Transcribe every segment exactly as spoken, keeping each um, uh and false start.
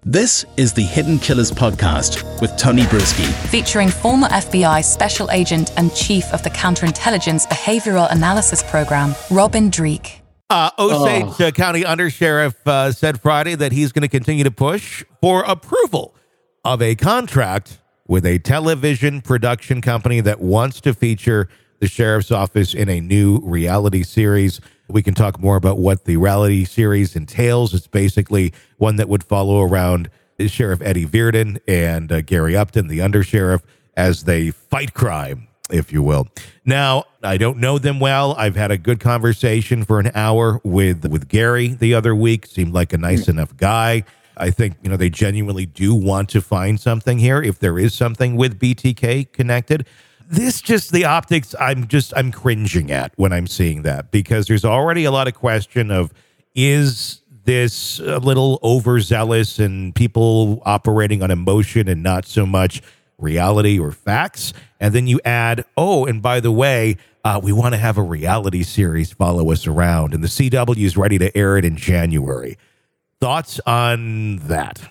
This is the Hidden Killers podcast with Tony Brueski. Featuring former F B I Special Agent and Chief of the Counterintelligence Behavioral Analysis Program, Robin Dreeke. Uh, Osage oh. uh, County Undersheriff uh, said Friday that he's going to continue to push for approval of a contract with a television production company that wants to feature the sheriff's office in a new reality series. We can talk more about what the reality series entails. It's basically one that would follow around Sheriff Eddie Virden and uh, Gary Upton, the undersheriff, as they fight crime, if you will. Now, I don't know them well. I've had a good conversation for an hour with, with Gary the other week. Seemed like a nice enough guy. I think, you know, they genuinely do want to find something here, if there is something with B T K connected. This just, the optics, I'm just, I'm cringing at when I'm seeing that, because there's already a lot of question of, is this a little overzealous and people operating on emotion and not so much reality or facts? And then you add, oh, and by the way, uh, we want to have a reality series follow us around, and the C W is ready to air it in January. Thoughts on that?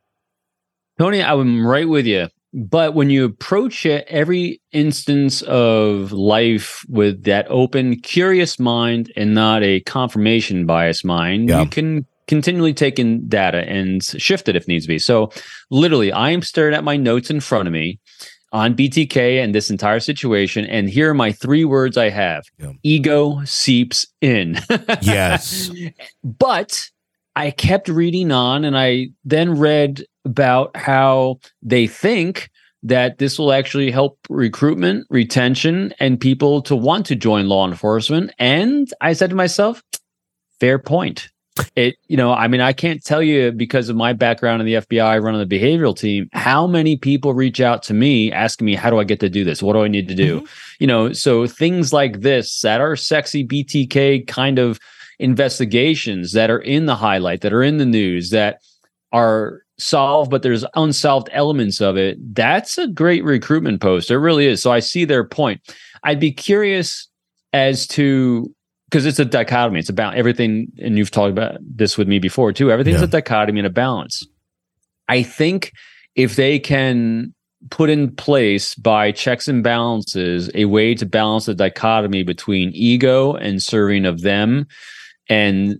Tony, I'm right with you. But when you approach it, every instance of life with that open, curious mind and not a confirmation bias mind, yeah. you can continually take in data and shift it if needs be. So literally, I am staring at my notes in front of me on B T K and this entire situation, and here are my three words I have. Yeah. Ego seeps in. Yes. But I kept reading on, and I then read about how they think that this will actually help recruitment, retention, and people to want to join law enforcement. And I said to myself, fair point. It, you know, I mean, I can't tell you, because of my background in the F B I, running the behavioral team, how many people reach out to me asking me, how do I get to do this? What do I need to do? Mm-hmm. You know, so things like this that are sexy B T K kind of investigations that are in the highlight, that are in the news, that are solved, but there's unsolved elements of it. That's a great recruitment post. It really is. So I see their point. I'd be curious as to, because it's a dichotomy. It's about everything, and you've talked about this with me before too. Everything's yeah. a dichotomy and a balance. I think if they can put in place, by checks and balances, a way to balance the dichotomy between ego and serving of them and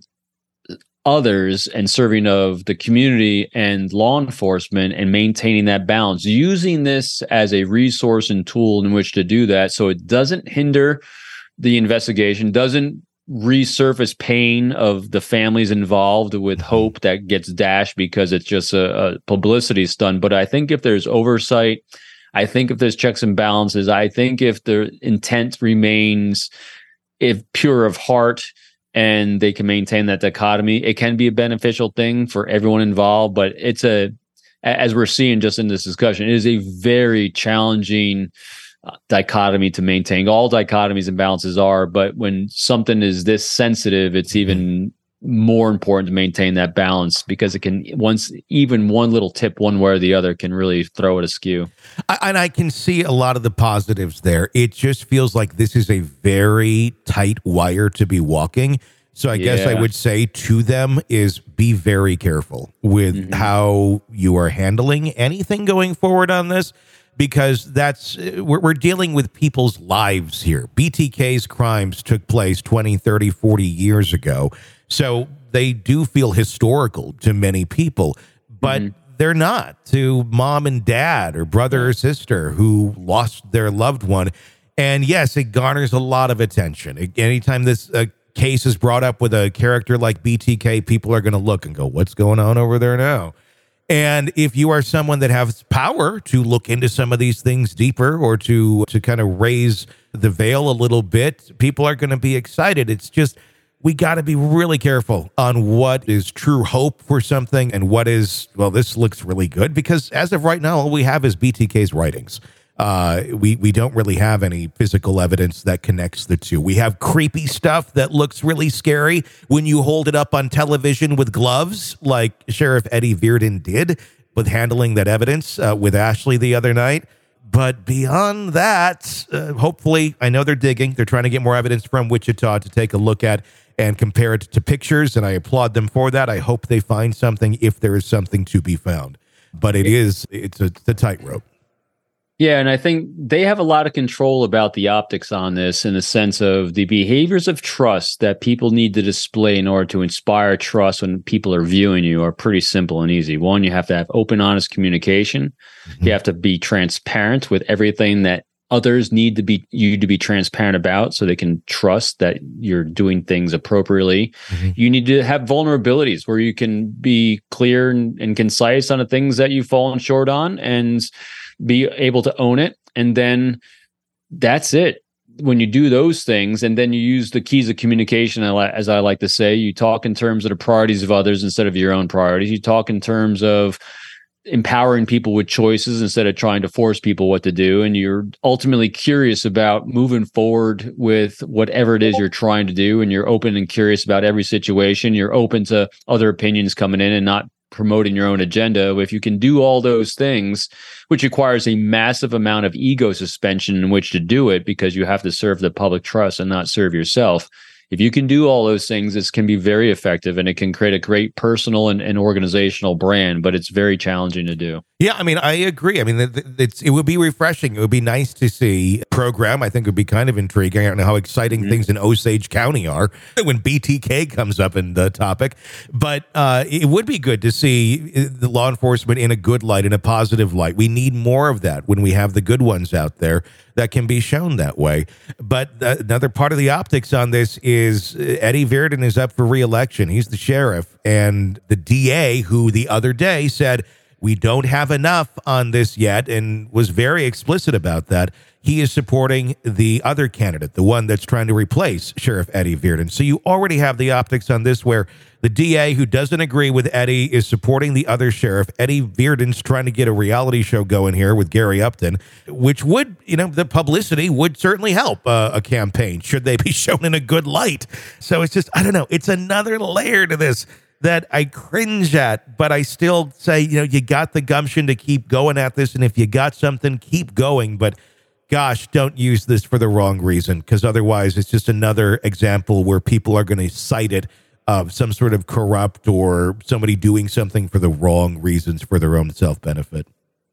others and serving of the community and law enforcement, and maintaining that balance, using this as a resource and tool in which to do that, so it doesn't hinder the investigation, doesn't resurface pain of the families involved with hope that gets dashed because it's just a, a publicity stunt. But I think if there's oversight, I think if there's checks and balances, I think if the intent remains if pure of heart, and they can maintain that dichotomy, it can be a beneficial thing for everyone involved. But it's a, as we're seeing just in this discussion, it is a very challenging uh, dichotomy to maintain. All dichotomies and balances are, but when something is this sensitive, it's even more important to maintain that balance, because it can, once even one little tip one way or the other can really throw it askew. I, and I can see a lot of the positives there. It just feels like this is a very tight wire to be walking. So I yeah. guess I would say to them is be very careful with mm-hmm. how you are handling anything going forward on this, because that's we're, we're dealing with people's lives here. B T K's crimes took place twenty, thirty, forty years ago. So they do feel historical to many people, but mm-hmm. they're not to mom and dad or brother or sister who lost their loved one. And yes, it garners a lot of attention. Anytime this uh, case is brought up with a character like B T K, people are going to look and go, what's going on over there now? And if you are someone that has power to look into some of these things deeper, or to, to kind of raise the veil a little bit, people are going to be excited. It's just, we got to be really careful on what is true hope for something and what is, well, this looks really good, because as of right now, all we have is B T K's writings. Uh, we, we don't really have any physical evidence that connects the two. We have creepy stuff that looks really scary when you hold it up on television with gloves, like Sheriff Eddie Virden did with handling that evidence uh, with Ashley the other night. But beyond that, uh, hopefully, I know they're digging. They're trying to get more evidence from Wichita to take a look at. and compare it to pictures, and I applaud them for that. I hope they find something if there is something to be found. But it is, it's a, it's a tightrope. Yeah, and I think they have a lot of control about the optics on this in the sense of the behaviors of trust that people need to display in order to inspire trust when people are viewing you are pretty simple and easy. One, you have to have open, honest communication. Mm-hmm. You have to be transparent with everything that others need to be you to be transparent about so they can trust that you're doing things appropriately. Mm-hmm. You need to have vulnerabilities where you can be clear and, and concise on the things that you've fallen short on and be able to own it. And then that's it. When you do those things, and then you use the keys of communication, as I like to say, you talk in terms of the priorities of others instead of your own priorities. You talk in terms of empowering people with choices instead of trying to force people what to do. And you're ultimately curious about moving forward with whatever it is you're trying to do. And you're open and curious about every situation. You're open to other opinions coming in and not promoting your own agenda. If you can do all those things, which requires a massive amount of ego suspension in which to do it, because you have to serve the public trust and not serve yourself. If you can do all those things, this can be very effective, and it can create a great personal and, and organizational brand, but it's very challenging to do. Yeah, I mean, I agree. I mean, it's, it would be refreshing. It would be nice to see a program. I think it would be kind of intriguing. I don't know how exciting mm-hmm. things in Osage County are when B T K comes up in the topic, but uh, it would be good to see the law enforcement in a good light, in a positive light. We need more of that when we have the good ones out there that can be shown that way. But uh, another part of the optics on this is Eddie Verdon is up for re-election. He's the sheriff, and the D A, who the other day said, we don't have enough on this yet, and was very explicit about that. He is supporting the other candidate, the one that's trying to replace Sheriff Eddie Verdon. So you already have the optics on this where the D A, who doesn't agree with Eddie, is supporting the other sheriff. Eddie Verdon's trying to get a reality show going here with Gary Upton, which would, you know, the publicity would certainly help uh, a campaign, should they be shown in a good light. So it's just, I don't know, it's another layer to this that I cringe at, but I still say, you know, you got the gumption to keep going at this, and if you got something, keep going, but gosh, don't use this for the wrong reason, because otherwise it's just another example where people are going to cite it of some sort of corrupt or somebody doing something for the wrong reasons for their own self-benefit.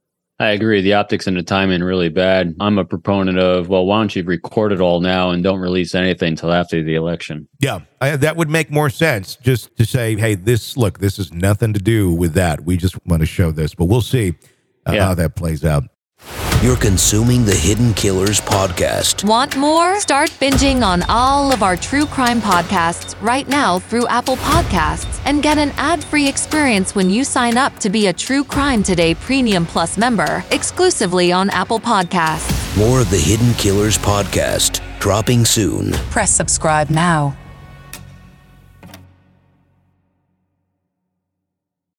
I agree. The optics and the timing are really bad. I'm a proponent of, well, why don't you record it all now and don't release anything until after the election? Yeah, I, that would make more sense, just to say, hey, this, look, this has nothing to do with that. We just want to show this, but we'll see uh, yeah. how that plays out. You're consuming the Hidden Killers podcast. Want more? Start binging on all of our true crime podcasts right now through Apple Podcasts, and get an ad-free experience when you sign up to be a True Crime Today Premium Plus member, exclusively on Apple Podcasts. More of the Hidden Killers podcast, dropping soon. Press subscribe now.